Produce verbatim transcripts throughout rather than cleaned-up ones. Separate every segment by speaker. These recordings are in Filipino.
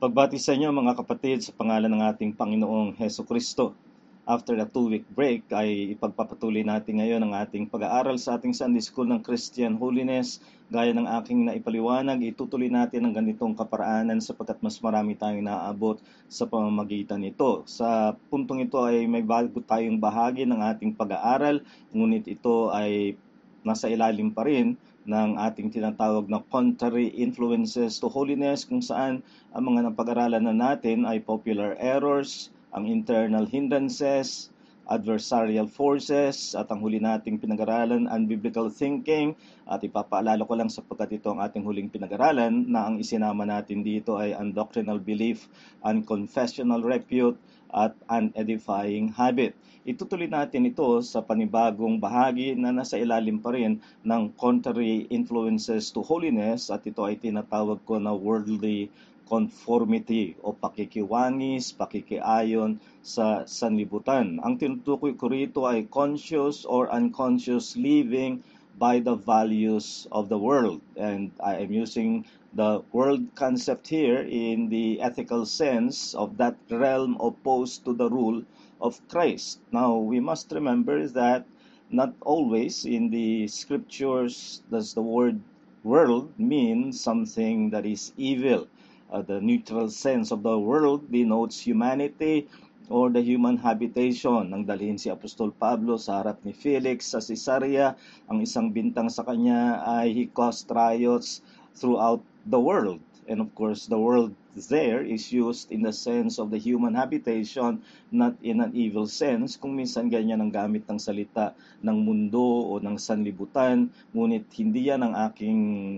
Speaker 1: Pagbati sa inyo mga kapatid sa pangalan ng ating Panginoong Heso Kristo. After a two-week break ay ipagpapatuloy natin ngayon ang ating pag-aaral sa ating Sunday School ng Christian Holiness. Gaya ng aking naipaliwanag, itutuloy natin ang ganitong kaparaanan sapagkat mas marami tayong naaabot sa pamamagitan nito. Sa puntong ito ay may bago tayong bahagi ng ating pag-aaral, ngunit ito ay nasa ilalim pa rin ng ating tinatawag na contrary influences to holiness, kung saan ang mga napag-aralan na natin ay popular errors, ang internal hindrances, adversarial forces, at ang huli nating pinag-aralan, unbiblical thinking. At ipapaalala ko lang sapagkat ito ang ating huling pinag-aralan na ang isinama natin dito ay undoctrinal belief, unconfessional repute, at unedifying habit. Itutuloy natin ito sa panibagong bahagi na nasa ilalim pa rin ng contrary influences to holiness, at ito ay tinatawag ko na worldly conformity o pakikiwangis, pakikiayon sa sanlibutan. Ang tinutukoy ko rito ay conscious or unconscious living by the values of the world. And I am using the world concept here in the ethical sense of that realm opposed to the rule of Christ. Now, we must remember that not always in the scriptures does the word world mean something that is evil. Uh, the neutral sense of the world denotes humanity or the human habitation. Nang dalhin si Apostol Pablo sa harap ni Felix sa Caesarea, ang isang bintang sa kanya ay he caused riots throughout the world. And of course, the world there is used in the sense of the human habitation, not in an evil sense. Kung minsan ganyan ang gamit ng salita ng mundo o ng sanlibutan, ngunit hindi yan ang aking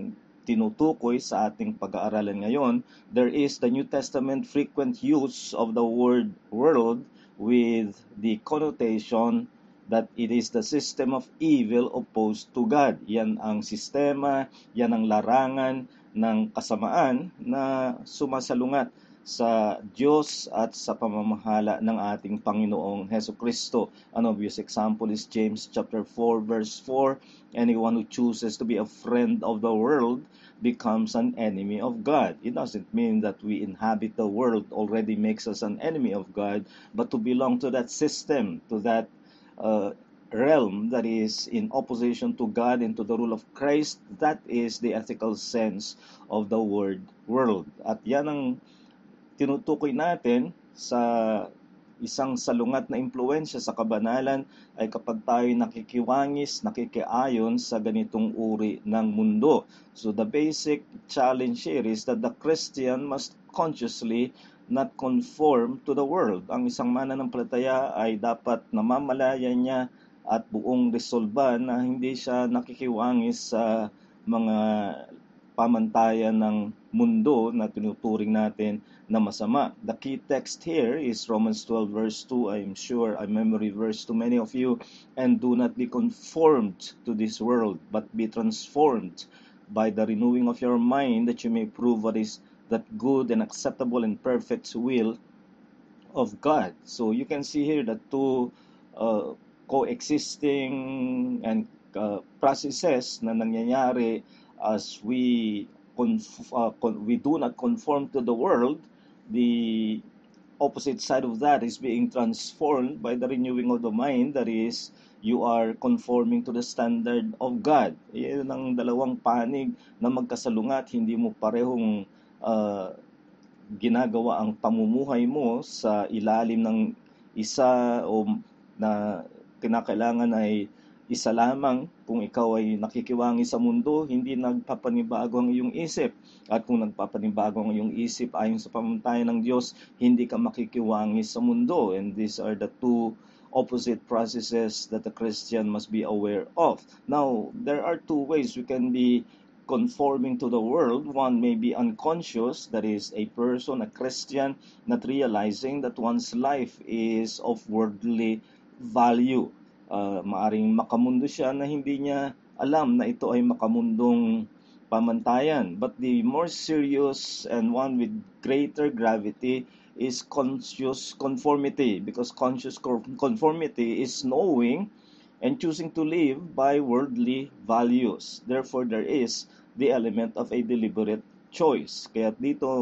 Speaker 1: tinutukoy sa ating pag-aaralan ngayon. There is the New Testament frequent use of the word world with the connotation that it is the system of evil opposed to God. Yan ang sistema, yan ang larangan ng kasamaan na sumasalungat sa Diyos at sa pamamahala ng ating Panginoong Heso Kristo. An obvious example is James chapter four verse four. Anyone who chooses to be a friend of the world becomes an enemy of God. It doesn't mean that we inhabit the world already makes us an enemy of God, but to belong to that system, to that uh, realm that is in opposition to God and to the rule of Christ, that is the ethical sense of the word world. At yan ang tinutukoy natin sa isang salungat na impluensya sa kabanalan ay kapag tayo nakikiwangis, nakikiayon sa ganitong uri ng mundo. So the basic challenge here is that the Christian must consciously not conform to the world. Ang isang mananampalataya ay dapat namamalaya niya at buong resolban na hindi siya nakikiwangis sa mga pamantayan ng mundo na tinuturing natin na masama. The key text here is Romans twelve verse two. I am sure a memory verse to many of you. And do not be conformed to this world, but be transformed by the renewing of your mind, that you may prove what is that good and acceptable and perfect will of God. So you can see here the two uh, coexisting and uh, processes na nangyayari as we conf- uh, con- we do not conform to the world. The opposite side of that is being transformed by the renewing of the mind, that is, you are conforming to the standard of God. Yan ang dalawang panig na magkasalungat, hindi mo parehong uh, ginagawa ang pamumuhay mo sa ilalim ng isa o na kinakailangan ay isa lamang. Kung ikaw ay nakikiwangi sa mundo, hindi nagpapanibago ang iyong isip. At kung nagpapanibago ang iyong isip ayon sa pamantayan ng Diyos, hindi ka makikiwangi sa mundo. And these are the two opposite processes that the Christian must be aware of. Now, there are two ways we can be conforming to the world. One may be unconscious, that is, a person, a Christian, not realizing that one's life is of worldly value. Uh, maaring makamundo siya na hindi niya alam na ito ay makamundong pamantayan. But the more serious and one with greater gravity is conscious conformity, because conscious conformity is knowing and choosing to live by worldly values. Therefore, there is the element of a deliberate choice. Kaya dito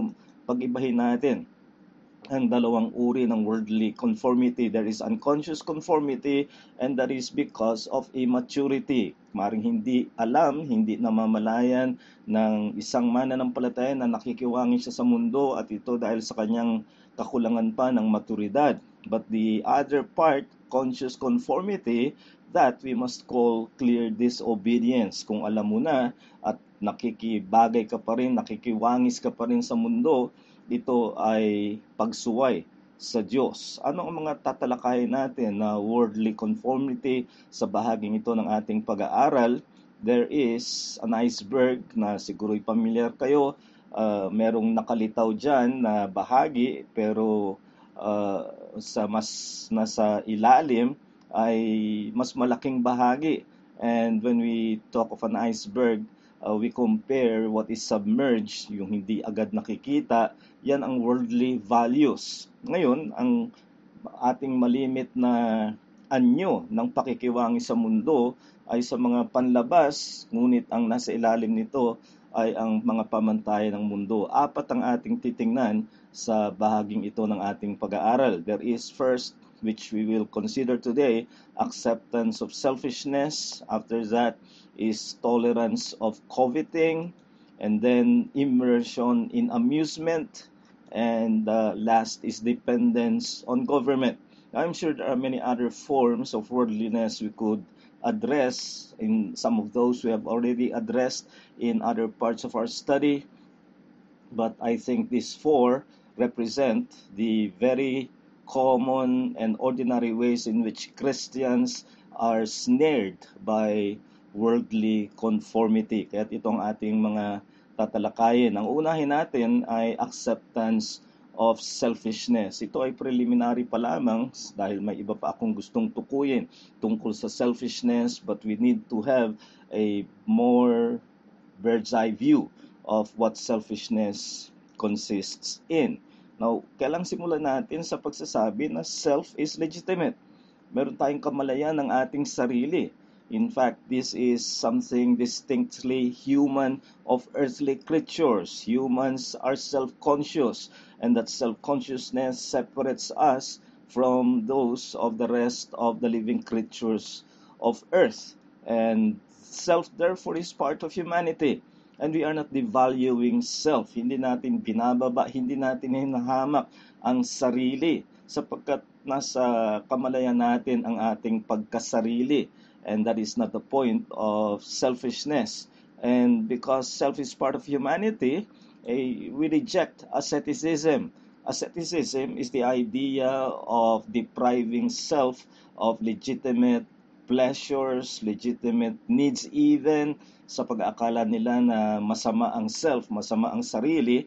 Speaker 1: pag-ibahin natin ang dalawang uri ng worldly conformity. There is unconscious conformity, and that is because of immaturity. Maring hindi alam, hindi namamalayan ng isang mananampalataya na nakikiwangi siya sa mundo, at ito dahil sa kanyang kakulangan pa ng maturidad. But the other part, conscious conformity, that we must call clear disobedience. Kung alam mo na at nakikibagay ka pa rin, nakikiwangis ka pa rin sa mundo, ito ay pagsuway sa Diyos. Ano ang mga tatalakayin natin na worldly conformity sa bahaging ito ng ating pag-aaral? There is an iceberg na siguro'y pamilyar kayo. Uh, merong nakalitaw dyan na bahagi, pero uh, sa mas nasa ilalim ay mas malaking bahagi. And when we talk of an iceberg, uh, we compare what is submerged, yung hindi agad nakikita, yan ang worldly values. Ngayon, ang ating malimit na anyo ng pakikiwangi sa mundo ay sa mga panlabas, ngunit ang nasa ilalim nito ay ang mga pamantayan ng mundo. Apat ang ating titingnan sa bahaging ito ng ating pag-aaral. There is first, which we will consider today, acceptance of selfishness. After that is tolerance of coveting, and then immersion in amusement, and uh, last is dependence on government. I'm sure there are many other forms of worldliness we could address. In some of those we have already addressed in other parts of our study, but I think these four represent the very common and ordinary ways in which Christians are snared by worldly conformity. Kaya itong ating mga tatalakayin. Ang unahin natin ay acceptance of selfishness. Ito ay preliminary pa lamang dahil may iba pa akong gustong tukuyin tungkol sa selfishness, but we need to have a more bird's eye view of what selfishness consists in. Now, kailang simulan natin sa pagsasabi na self is legitimate. Meron tayong kamalayan ng ating sarili. In fact, this is something distinctly human of earthly creatures. Humans are self-conscious, and that self-consciousness separates us from those of the rest of the living creatures of earth. And self, therefore, is part of humanity. And we are not devaluing self. Hindi natin binababa, hindi natin hinahamak ang sarili, sapagkat nasa kamalayan natin ang ating pagkasarili. And that is not the point of selfishness. And because self is part of humanity, eh, we reject asceticism. Asceticism is the idea of depriving self of legitimate pleasures, legitimate needs even, sa pag-aakala nila na masama ang self, masama ang sarili,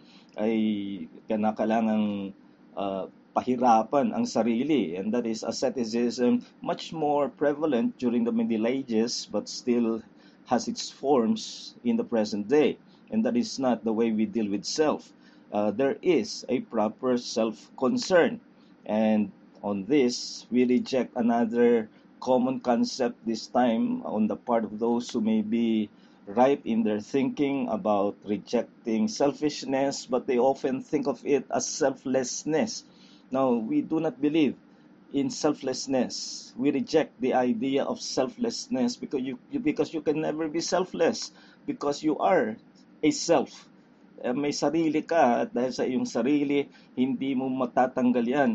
Speaker 1: ay kinakailangang uh, pahirapan ang sarili. And that is asceticism, much more prevalent during the Middle Ages, but still has its forms in the present day. And that is not the way we deal with self. Uh, there is a proper self-concern. And on this, we reject another common concept this time on the part of those who may be ripe in their thinking about rejecting selfishness, but they often think of it as selflessness. Now, we do not believe in selflessness. We reject the idea of selflessness because you, you because you can never be selfless, because you are a self. Uh, may sarili ka, at dahil sa iyong sarili, hindi mo matatanggal yan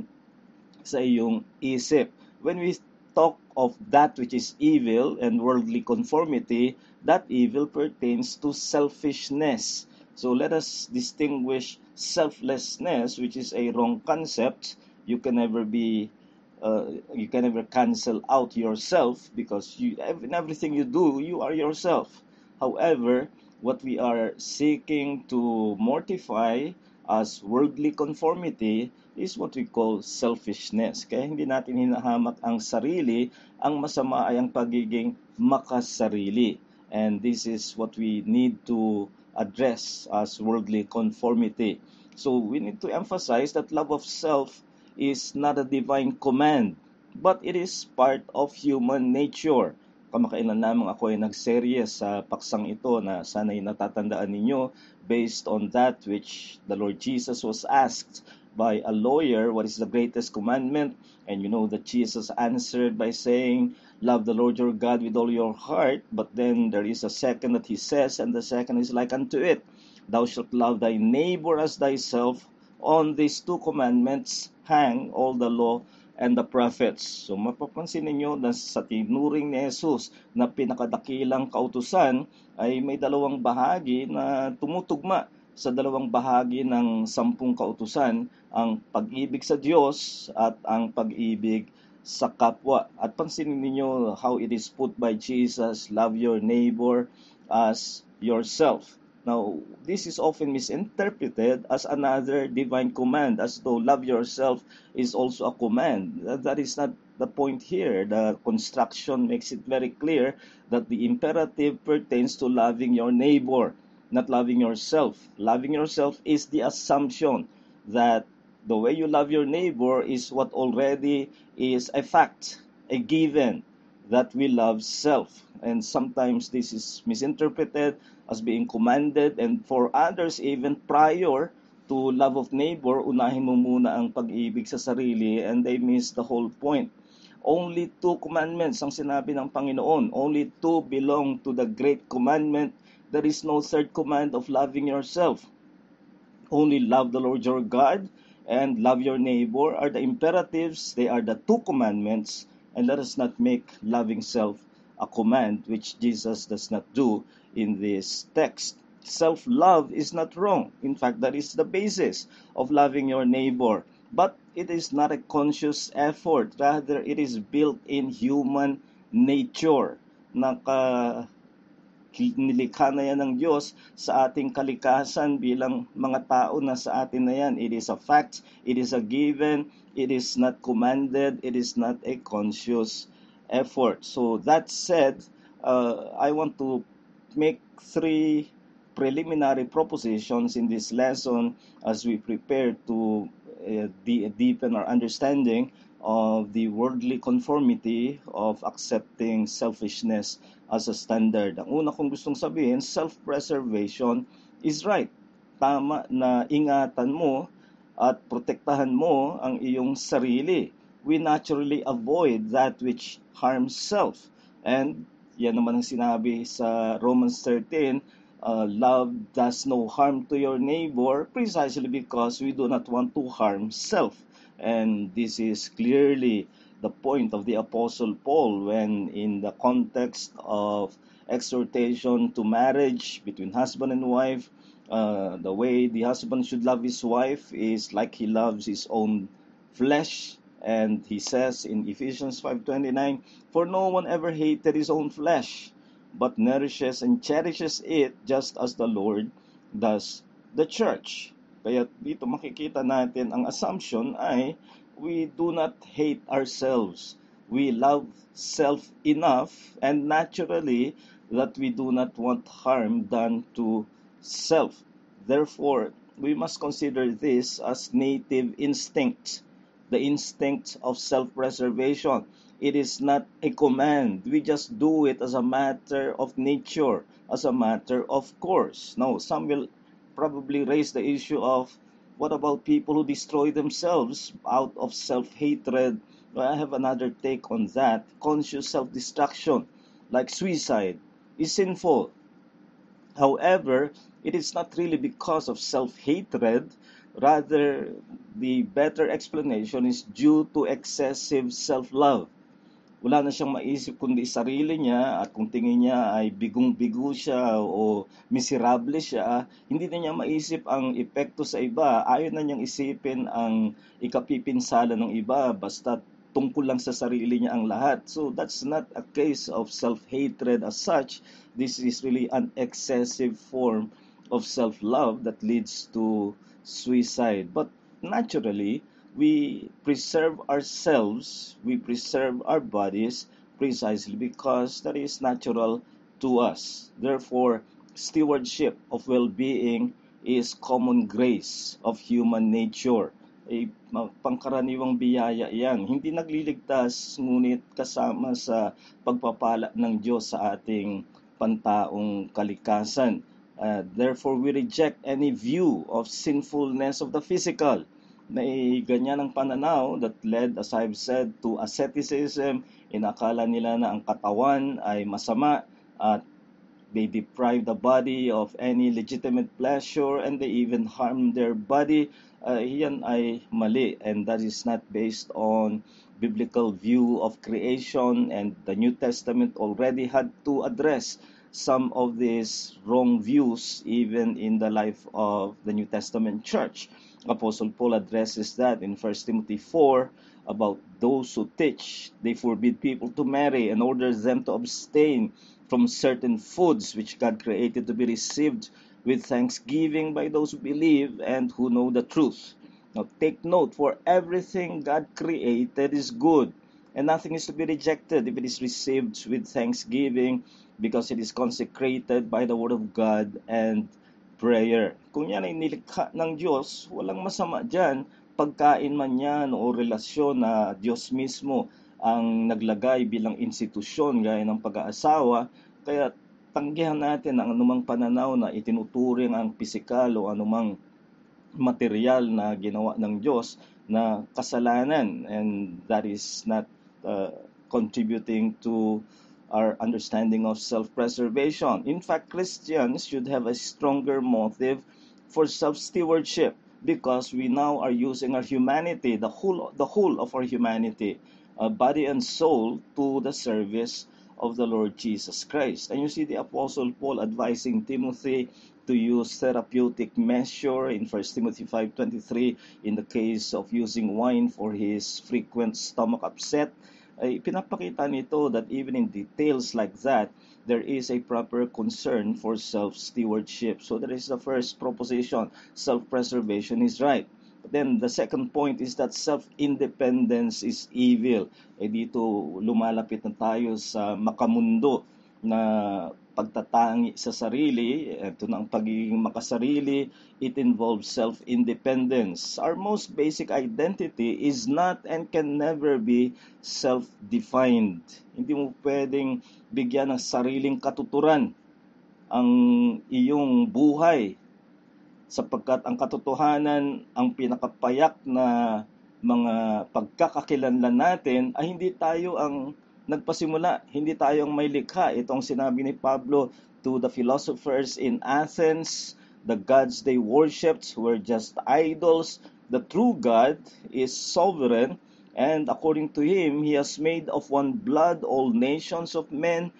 Speaker 1: sa iyong isip. When we talk of that which is evil and worldly conformity, that evil pertains to selfishness. So let us distinguish selflessness, which is a wrong concept. You can never be, uh, you can never cancel out yourself, because you, in everything you do, you are yourself. However, what we are seeking to mortify as worldly conformity is what we call selfishness. Kaya hindi natin hinahamak ang sarili, ang masama ay ang pagiging makasarili. And this is what we need to address as worldly conformity. So we need to emphasize that love of self is not a divine command, but it is part of human nature. kamakailan lamang ako ay nagserye sa paksang ito na sana'y natatandaan ninyo based on that which the Lord Jesus was asked by a lawyer, what is the greatest commandment? And you know that Jesus answered by saying, love the Lord your God with all your heart. But then there is a second that he says, and the second is like unto it, thou shalt love thy neighbor as thyself. On these two commandments hang all the law and the prophets. So mapapansin ninyo na sa tinuring ni Jesus na pinakadakilang kautusan ay may dalawang bahagi na tumutugma sa dalawang bahagi ng sampung kautusan, ang pag-ibig sa Diyos at ang pag-ibig sa kapwa. At pansinin ninyo how it is put by Jesus, love your neighbor as yourself. Now, this is often misinterpreted as another divine command, as though love yourself is also a command. That is not the point here. The construction makes it very clear that the imperative pertains to loving your neighbor, not loving yourself. Loving yourself is the assumption that the way you love your neighbor is what already is a fact, a given, that we love self. And sometimes this is misinterpreted as being commanded, and for others even prior to love of neighbor, unahin mo muna ang pag-ibig sa sarili, and they miss the whole point. Only two commandments ang sinabi ng Panginoon. Only two belong to the great commandment. There is no third command of loving yourself. Only love the Lord your God and love your neighbor are the imperatives. They are the two commandments, and let us not make loving self a command, which Jesus does not do in this text. Self-love is not wrong. In fact, that is the basis of loving your neighbor. But it is not a conscious effort. Rather, it is built in human nature. Naka, nilikha na yan ng Diyos sa ating kalikasan bilang mga tao na sa atin na yan. It is a fact. It is a given. It is not commanded. It is not a conscious effort. So that said, uh, I want to make three preliminary propositions in this lesson as we prepare to uh, de- deepen our understanding of the worldly conformity of accepting selfishness as a standard. Ang una kong gustong sabihin, self-preservation is right. Tama na ingatan mo at protektahan mo ang iyong sarili. We naturally avoid that which harms self. And yan naman ang sinabi sa Romans thirteen, uh, love does no harm to your neighbor precisely because we do not want to harm self. And this is clearly the point of the Apostle Paul when in the context of exhortation to marriage between husband and wife, uh, the way the husband should love his wife is like he loves his own flesh. And he says in Ephesians five twenty-nine, for no one ever hated his own flesh, but nourishes and cherishes it just as the Lord does the church. Kaya dito makikita natin ang assumption ay we do not hate ourselves. We love self enough and naturally that we do not want harm done to self. Therefore, we must consider this as native instinct. The instinct of self-preservation. It is not a command. We just do it as a matter of nature, as a matter of course. Now, some will probably raise the issue of, what about people who destroy themselves out of self-hatred? Well, I have another take on that. Conscious self-destruction, like suicide, is sinful. However, it is not really because of self-hatred. Rather, the better explanation is due to excessive self-love. Wala na siyang maisip kundi sarili niya, at kung tingin niya ay bigong-bigo siya o miserable siya, hindi na niya maisip ang epekto sa iba. Ayaw na niyang isipin ang ikapipinsala ng iba, basta tungkol lang sa sarili niya ang lahat. So that's not a case of self-hatred as such. This is really an excessive form of self-love that leads to suicide. But naturally, we preserve ourselves, we preserve our bodies precisely because that is natural to us. Therefore, stewardship of well-being is common grace of human nature. ay pangkaraniwang biyaya yan. Hindi nagliligtas, ngunit kasama sa pagpapala ng Diyos sa ating pantaong kalikasan. Uh, therefore, we reject any view of sinfulness of the physical. May ganyan ang pananaw that led, as I've said, to asceticism. Inakala nila na ang katawan ay masama at they deprive the body of any legitimate pleasure and they even harm their body. Uh, yan ay mali, and that is not based on biblical view of creation, and the New Testament already had to address some of these wrong views even in the life of the New Testament church. Apostle Paul addresses that in First Timothy four about those who teach they forbid people to marry and orders them to abstain from certain foods which God created to be received with thanksgiving by those who believe and who know the truth. Now take note, for everything God created is good, and nothing is to be rejected if it is received with thanksgiving, because it is consecrated by the word of God and prayer. Kung yan ay nilikha ng Diyos, walang masama dyan, pagkain man yan o relasyon na Diyos mismo ang naglagay bilang institusyon gaya ng pag-aasawa. Kaya tanggihan natin ang anumang pananaw na itinuturing ang pisikal o anumang material na ginawa ng Diyos na kasalanan, and that is not uh, contributing to our understanding of self-preservation. In fact, Christians should have a stronger motive for self-stewardship, because we now are using our humanity, the whole, the whole of our humanity, uh, body and soul, to the service of the Lord Jesus Christ. And you see the Apostle Paul advising Timothy to use therapeutic measure in First Timothy five twenty-three in the case of using wine for his frequent stomach upset. Ay pinapakita nito that even in details like that, there is a proper concern for self-stewardship. So that is the first proposition. Self-preservation is right. But then the second point is that self-independence is evil. Eh dito lumalapit na tayo sa makamundo na pagtatangi sa sarili. Ito na ang pagiging makasarili. It involves self-independence. Our most basic identity is not and can never be self-defined. Hindi mo pwedeng bigyan ng sariling katuturan ang iyong buhay, sapagkat ang katotohanan, ang pinakapayak na mga pagkakakilanlan natin ay hindi tayo ang nagpasimula, hindi tayo ang may likha. Itong sinabi ni Pablo to the philosophers in Athens, the gods they worshipped were just idols. The true God is sovereign, and according to him, he has made of one blood all nations of men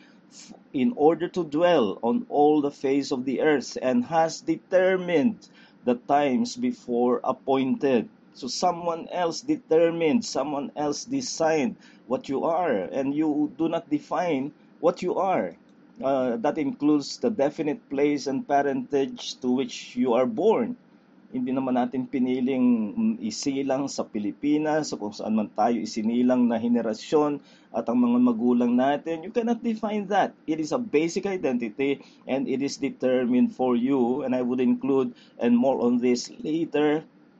Speaker 1: in order to dwell on all the face of the earth, and has determined the times before appointed. So someone else determined, someone else designed what you are, and you do not define what you are. Uh, that includes the definite place and parentage to which you are born. Hindi naman natin piniling isilang sa Pilipinas, o kung saan man tayo isinilang na henerasyon at ang mga magulang natin. You cannot define that. It is a basic identity and it is determined for you. And I would include, and more on this later,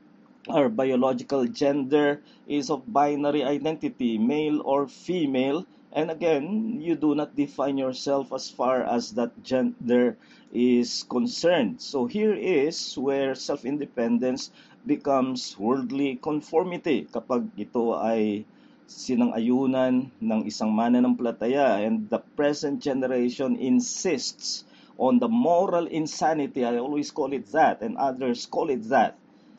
Speaker 1: our biological gender is of binary identity, male or female. And again, you do not define yourself as far as that gender is concerned. So here is where self-independence becomes worldly conformity, kapag ito ay sinang-ayunan ng isang mananampalataya, and the present generation insists on the moral insanity. I always call it that, and others call it that.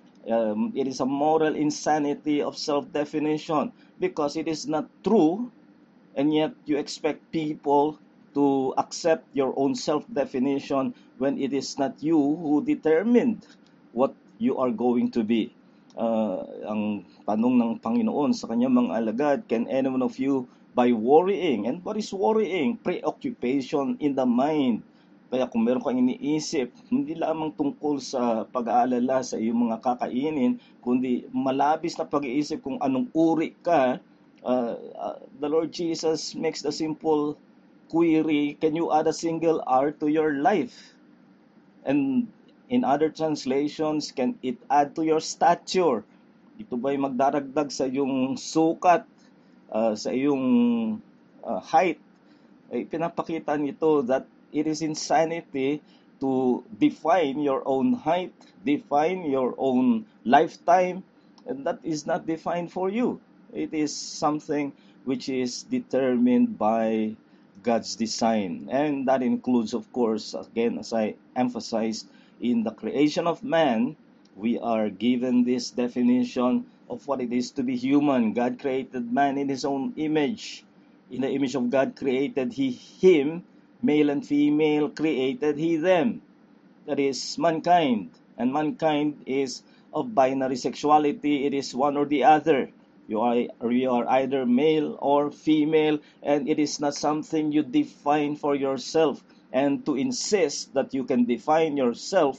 Speaker 1: Um, it is a moral insanity of self-definition, because it is not true, and yet you expect people to accept your own self-definition when it is not you who determined what you are going to be. Uh, ang tanong ng Panginoon sa kanyang mga alagad, can any one of you by worrying? And what is worrying? Preoccupation in the mind. Kaya kung meron kang iniisip, hindi lamang tungkol sa pag-aalala sa iyong mga kakainin, kundi malabis na pag-iisip kung anong uri ka. Uh, uh, the Lord Jesus makes the simple query, can you add a single hour to your life? And in other translations, can it add to your stature? Ito ba'y magdaragdag sa iyong sukat, uh, sa iyong uh, height? Ay pinapakita nito that it is insanity to define your own height, define your own lifetime, and that is not defined for you. It is something which is determined by God's design. And that includes, of course, again, as I emphasized, in the creation of man, we are given this definition of what it is to be human. God created man in his own image. In the image of God created he him, male and female created he them. That is mankind. And mankind is of binary sexuality. It is one or the other. You are, you are either male or female, and it is not something you define for yourself. And to insist that you can define yourself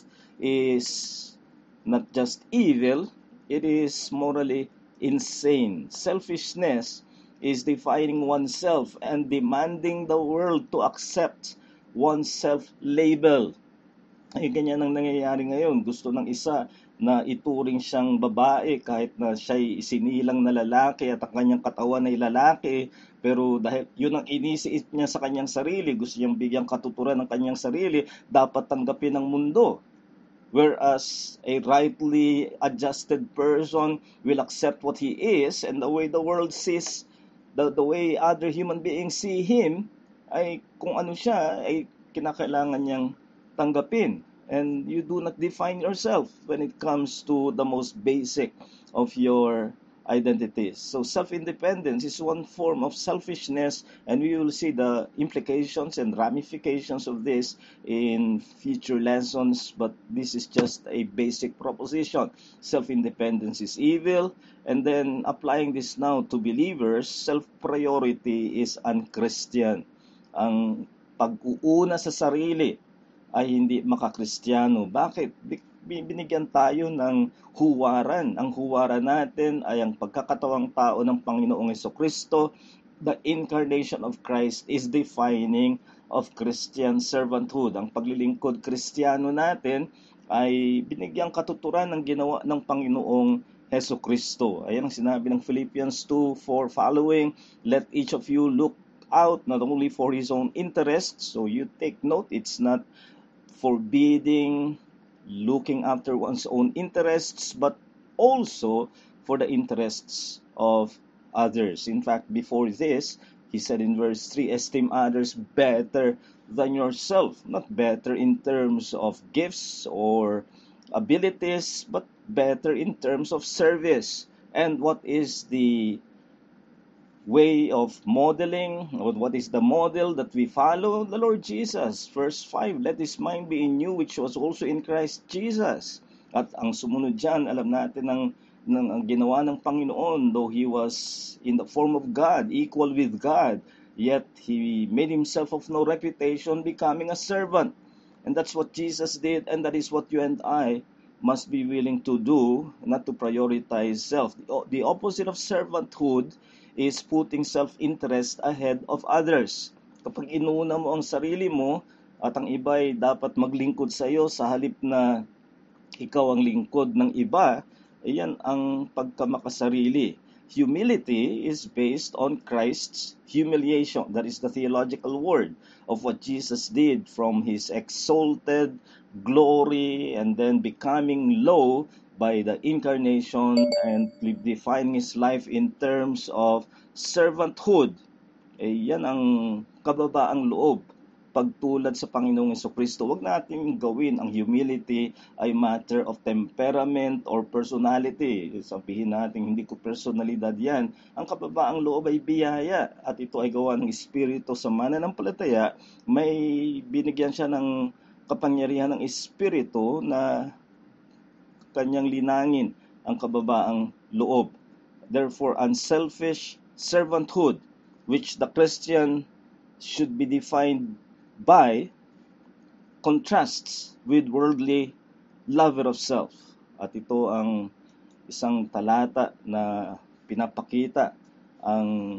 Speaker 1: is not just evil, it is morally insane. Selfishness is defining oneself and demanding the world to accept oneself label. Ay ganyan ang nangyayari ngayon. Gusto ng isa na ituring siyang babae kahit na siya'y isinilang na lalaki at ang kanyang katawan ay lalaki. Pero dahil yun ang inisiit niya sa kanyang sarili, gusto niyang bigyang katuturan ng kanyang sarili, dapat tanggapin ng mundo. Whereas a rightly adjusted person will accept what he is, and the way the world sees, the, the way other human beings see him, ay kung ano siya, ay kinakailangan niyang tanggapin. And you do not define yourself when it comes to the most basic of your identities. So self-independence is one form of selfishness, and we will see the implications and ramifications of this in future lessons, but this is just a basic proposition. Self-independence is evil, and then applying this now to believers, self-priority is unchristian. Ang pag-uuna sa sarili ay hindi makakristyano. Bakit? Binigyan tayo ng huwaran. Ang huwaran natin ay ang pagkakatawang tao ng Panginoong Jesucristo. The incarnation of Christ is defining of Christian servanthood. Ang paglilingkod Kristiyano natin ay binigyang katuturan ng ginawa ng Panginoong Jesucristo. Ayan ang sinabi ng Philippians two four following, let each of you look out not only for his own interests, so you take note, it's not forbidding looking after one's own interests, but also for the interests of others. In fact, before this, he said in verse three, esteem others better than yourself. Not better in terms of gifts or abilities, but better in terms of service. And what is the way of modeling, or what is the model that we follow? The Lord Jesus. Verse five, let this mind be in you which was also in Christ Jesus. At ang sumunod dyan, alam natin ng, ng ang ginawa ng Panginoon, though He was in the form of God, equal with God, yet He made Himself of no reputation, becoming a servant. And that's what Jesus did, and that is what you and I must be willing to do, not to prioritize self. The, the opposite of servanthood is putting self-interest ahead of others. Kapag inuuna mo ang sarili mo at ang iba ay dapat maglingkod sa iyo sa halip na ikaw ang lingkod ng iba, iyan ang pagkamakasarili. Humility is based on Christ's humiliation. That is the theological word of what Jesus did from His exalted glory and then becoming low by the incarnation and defining His life in terms of servanthood. Eh, yan ang kababaang loob. Pagtulad sa Panginoong Jesucristo, huwag natin gawin ang humility ay matter of temperament or personality. Sabihin natin, hindi ko personalidad yan. Ang kababaang loob ay biyaya at ito ay gawa ng Espiritu sa mananampalataya. May binigyan siya ng kapangyarihan ng Espiritu na kanyang linangin ang kababaang loob. Therefore, unselfish servanthood, which the Christian should be defined by, contrasts with worldly lover of self. At ito ang isang talata na pinapakita ang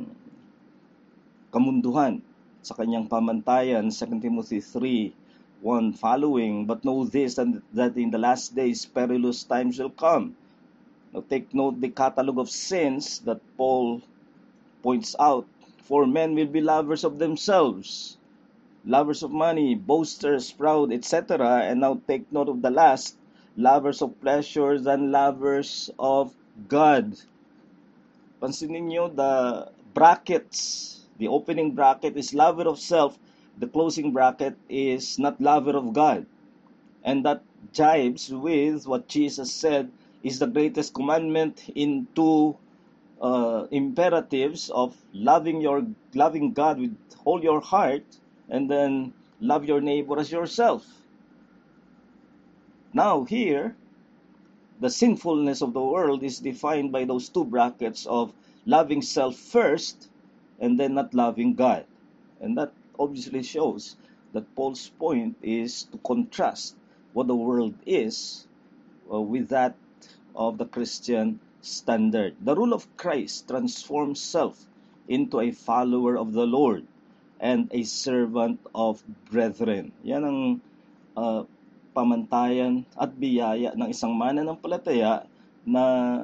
Speaker 1: kamunduhan sa kanyang pamantayan, Second Timothy three one following, but know this, that in the last days perilous times will come. Now take note the catalog of sins that Paul points out. For men will be lovers of themselves, lovers of money, boasters, proud, et cetera. And now take note of the last, lovers of pleasures and lovers of God. Pansinin niyo, the brackets, the opening bracket is lover of self, the closing bracket is not lover of God. And that jives with what Jesus said is the greatest commandment in two uh, imperatives of loving your loving God with all your heart, and then love your neighbor as yourself. Now here, the sinfulness of the world is defined by those two brackets of loving self first and then not loving God. And that obviously shows that Paul's point is to contrast what the world is uh, with that of the Christian standard. The rule of Christ transforms self into a follower of the Lord and a servant of brethren. Yan ang uh, pamantayan at biyaya ng isang mananampalataya na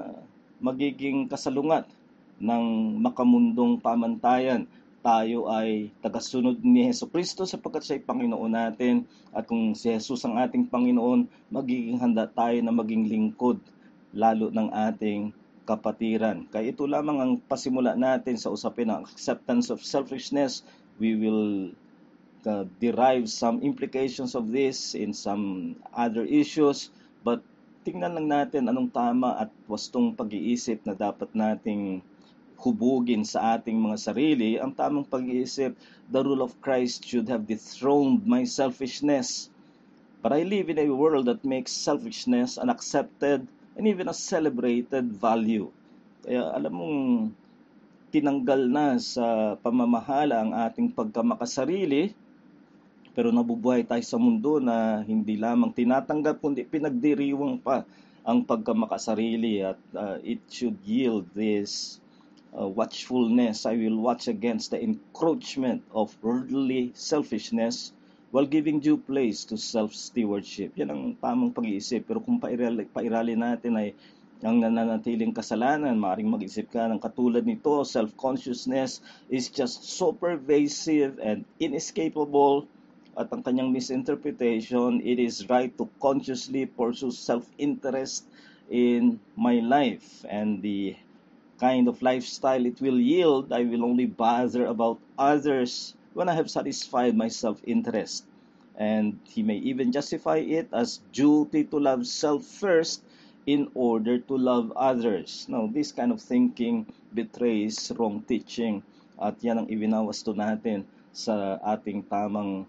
Speaker 1: magiging kasalungat ng makamundong pamantayan. Tayo ay tagasunod ni Jesucristo sapagkat siya ay Panginoon natin, at kung si Jesus ang ating Panginoon, magiging handa tayo na maging lingkod lalo ng ating kapatiran. Kaya ito lamang ang pasimula natin sa usapin ng acceptance of selfishness. We will uh, derive some implications of this in some other issues, but tingnan lang natin anong tama at wastong pag-iisip na dapat nating hubugin sa ating mga sarili. Ang tamang pag-iisip, the rule of Christ should have dethroned my selfishness. But I live in a world that makes selfishness an accepted and even a celebrated value. Kaya alam mong tinanggal na sa pamamahala ang ating pagkamakasarili, pero nabubuhay tayo sa mundo na hindi lamang tinatanggap kundi pinagdiriwang pa ang pagkamakasarili, at uh, it should yield this uh, watchfulness. I will watch against the encroachment of worldly selfishness while giving due place to self-stewardship. Yan ang tamang pag-iisip. Pero kung pairali, pairali natin ay ang nananatiling kasalanan, maaaring mag-isip ka ng katulad nito, self-consciousness is just so pervasive and inescapable, at ang kanyang misinterpretation, it is right to consciously pursue self-interest in my life, and the kind of lifestyle it will yield, I will only bother about others when I have satisfied my self-interest. And he may even justify it as duty to love self first in order to love others. Now, this kind of thinking betrays wrong teaching, at yan ang ibinawasto natin sa ating tamang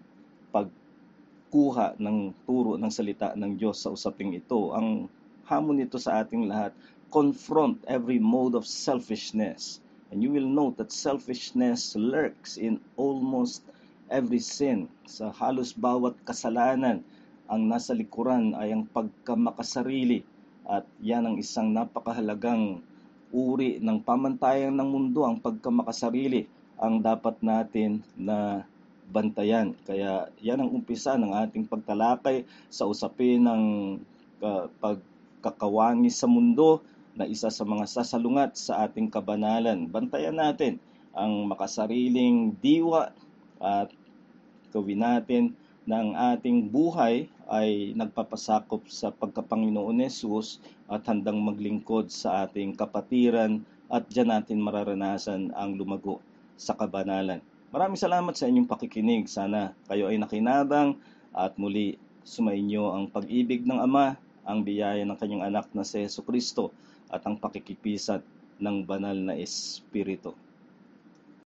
Speaker 1: pagkuha ng turo ng salita ng Diyos sa usaping ito. Ang hamon nito sa ating lahat, confront every mode of selfishness. And you will note that selfishness lurks in almost every sin. Sa halos bawat kasalanan, ang nasa likuran ay ang pagkamakasarili. At yan ang isang napakahalagang uri ng pamantayan ng mundo, ang pagkamakasarili, ang dapat natin na bantayan. Kaya yan ang umpisa ng ating pagtalakay sa usapin ng uh, pagkakawangis sa mundo, na isa sa mga sasalungat sa ating kabanalan. Bantayan natin ang makasariling diwa at gawin natin na ang ating buhay ay nagpapasakop sa pagkapanginoon ni Jesus at handang maglingkod sa ating kapatiran, at diyan natin mararanasan ang lumago sa kabanalan. Maraming salamat sa inyong pakikinig. Sana kayo ay nakinabang at muli sumainyo ang pag-ibig ng Ama, ang biyaya ng kanyang anak na si Jesucristo, at ang pakikipisan ng banal na Espiritu.